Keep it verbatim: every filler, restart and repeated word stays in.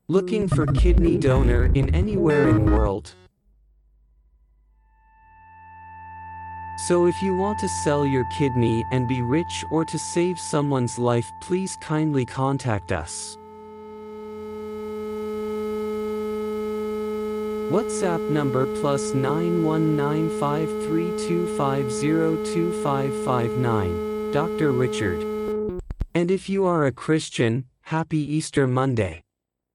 Looking for kidney donor in anywhere in world. So if you want to sell your kidney and be rich or to save someone's life, please kindly contact us. WhatsApp number plus nine one nine five three two five zero two five five nine, Doctor Richard. And if you are a Christian, happy Easter Monday.